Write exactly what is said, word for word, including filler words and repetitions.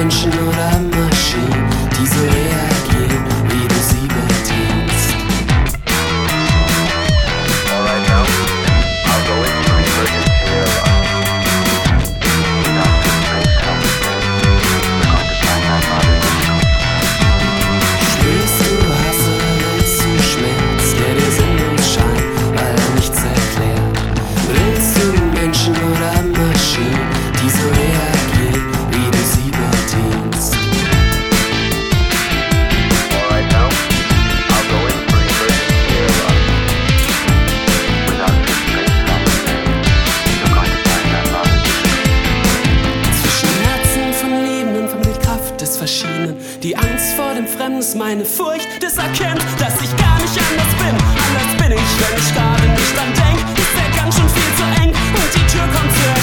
Menschen oder Maschinen, die so reagieren, wie du sie bedienst? Alright now, I'll go into emergency alarm. Without this space help, we're going to find our mother. Spürst du Hasse, willst du Schmerz, der dir sinnlos scheint, weil er nichts erklärt? Willst du Menschen oder Maschinen, die so reagieren, wie du sie bedienst? Alright now, I'll go in for emergency alarm. Without this space help, we're going to find our mother. Zwischen Herzen von Liebenden vermittelt Kraft des Verschiedenen. Die Angst vor dem Fremden ist meine Furcht, das erkennt, dass ich gar nicht anders bin. Anders bin ich, wenn ich gerade nicht dran denk. Ist der ganz schön viel zu eng und die Tür kommt zu